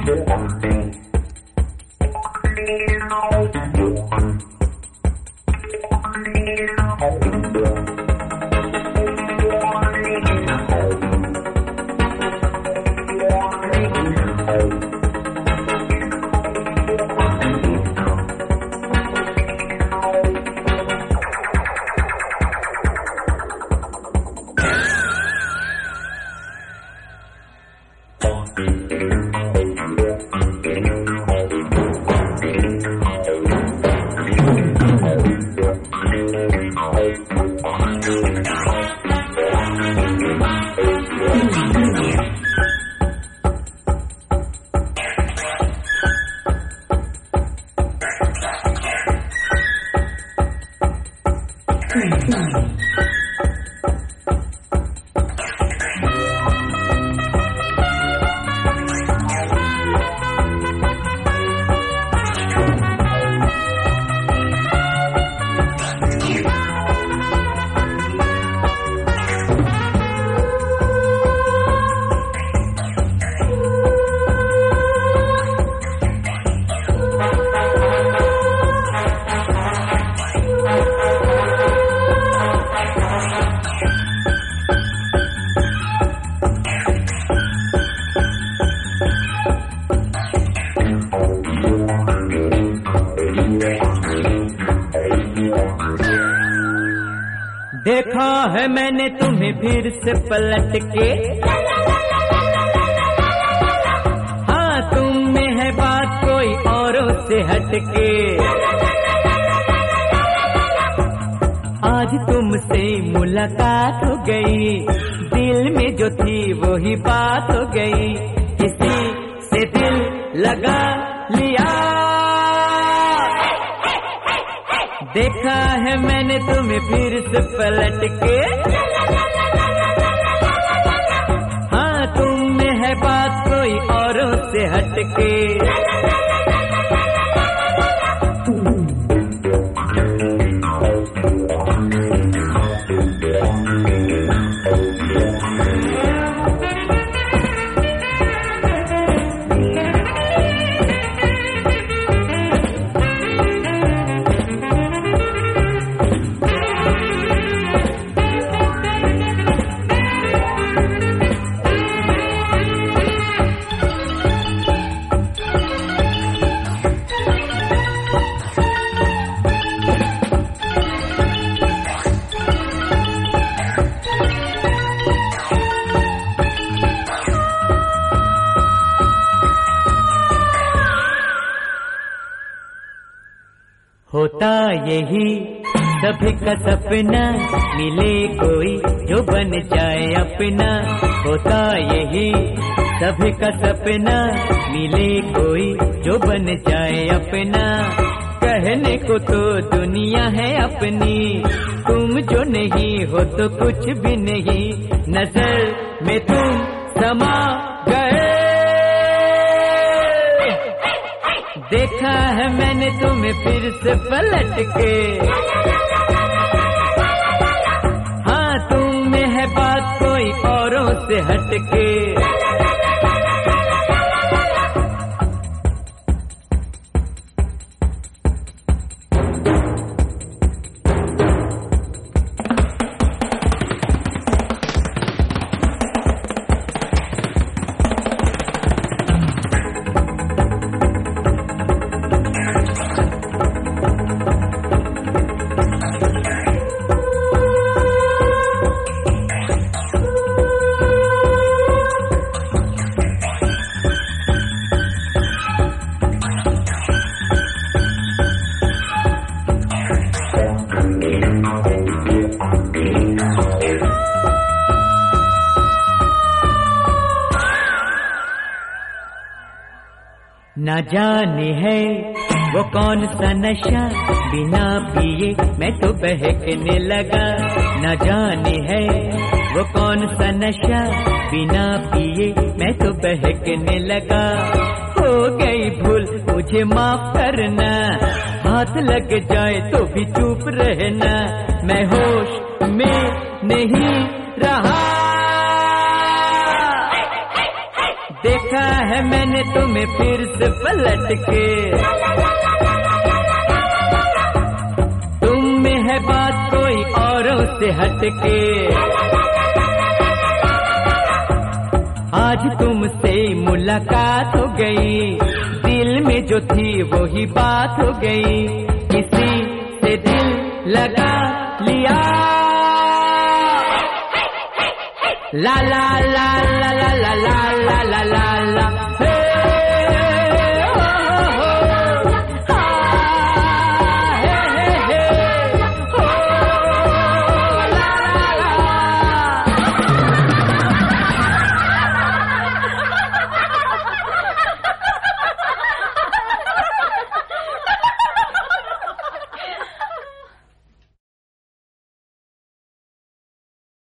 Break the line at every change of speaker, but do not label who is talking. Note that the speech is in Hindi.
देखा है मैंने तुम्हें फिर से पलट के, हाँ तुम में है बात कोई औरों से हटके। आज तुमसे मुलाकात हो गई, दिल में जो थी वो ही बात हो गई, किसी से दिल लगा लिया। देखा है मैंने तुम्हें फिर से पलट के, हाँ तुम में है बात कोई औरों से हटके। होता यही सभी का सपना, मिले कोई जो बन जाए अपना। होता यही सभी का सपना, मिले कोई जो बन जाए अपना। कहने को तो दुनिया है अपनी, तुम जो नहीं हो तो कुछ भी नहीं, नजर में तुम समा गए। देखा है मैंने तुम्हें फिर से पलट के, हाँ तुम में है बात कोई औरों से हटके। न जाने है वो कौन सा नशा, बिना पिए मैं तो बहकने लगा। न जाने है वो कौन सा नशा, बिना पिए मैं तो बहकने लगा। हो गई भूल मुझे माफ करना, हाथ लग जाए तो भी चुप रहना। मैं होश में नहीं रहा, देखा है है मैंने तुम्हें फिर से पलट के। तुम में है बात कोई औरों से हटके। आज तुमसे मुलाकात हो गई, दिल में जो थी वो ही बात हो गई, किसी से दिल लगा लिया। ला ला ला ला ला ला ला ला ला।